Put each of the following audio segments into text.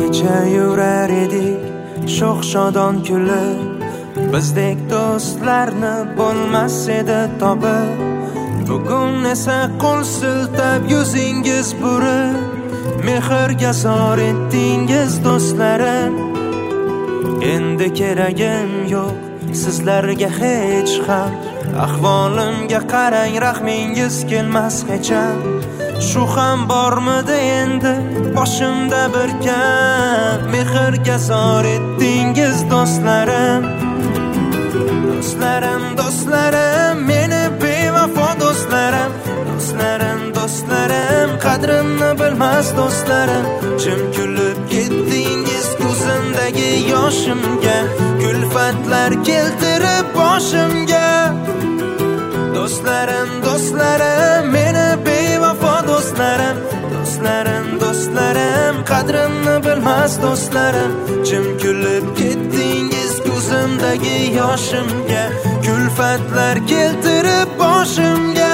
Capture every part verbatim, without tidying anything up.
kecha yurar edik sho'x shodon kulib, bizdek do'stlarni bo'lmas edi topib. Bugun esa qo'l siltab yuzingiz burib, mehrga zor etdingiz do'stlarim. Endi keragim yo'q sizlarga hech ham, ahvolimga qarang rahmingiz kelmas hecham. Shu ham bormidi endi boshimda bir kam, mehrga zor etdingiz do'stlarim. Do'stlarim, do'stlarim, meni bevafo do'stlarim. Do'stlarim, do'stlarim, qadrimni bilmas do'stlarim. Jim kulib ketdingiz ko'zimdagi yoshimga, kulfatlar keltirib boshimga. Do'stlarim, do'stlarim, meni bevafo do'stlarim. Do'stlarim, do'stlarim, qadrimni bilmas do'stlarim. Jim kulib ketdingiz ko'zimdagi yoshimga, kulfatlar keltirib boshimga.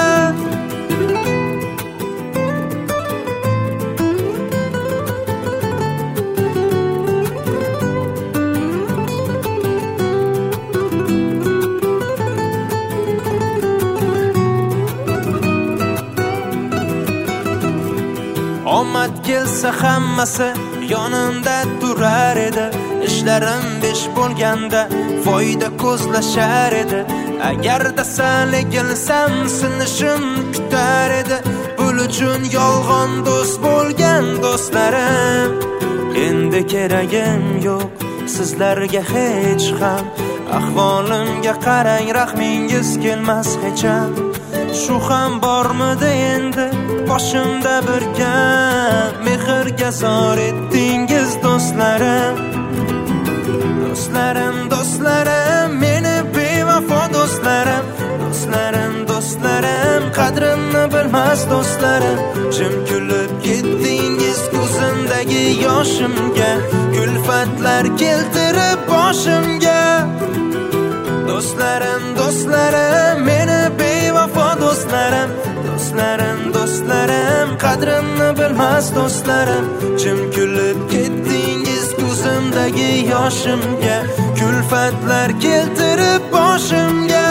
Omad kelsa hammasi yonimda turar edi. Ishlarim besh bo'lganda foyda ko'zlashar edi. Agarda sal egilsam sinishim kutar edi. Pul uchun yolg'on do'st bo'lgan do'stlarim. Endi keragim yo'q sizlarga hech ham, ahvolimga qarang rahmingiz kelmas hecham. Shu ham bormidi endi boshimda bir kam, mehrga zor etdingiz do'stlarim. Do'stlarim, do'stlarim, meni bevafo do'stlarim. Do'stlarim, do'stlarim, qadrimni bilmas do'stlarim. Jim kulib ketdingiz ko'zimdagi yoshimga, kulfatlar keltirib boshimga. Do'stlarim, do'stlarim, meni bevafo do'stlarim. Do'stlarim, do'stlarim, qadrimni bilmas do'stlarim. Jim kulib ketdingiz ko'zimdagi yoshimga, kulfatlar keltirib boshimga.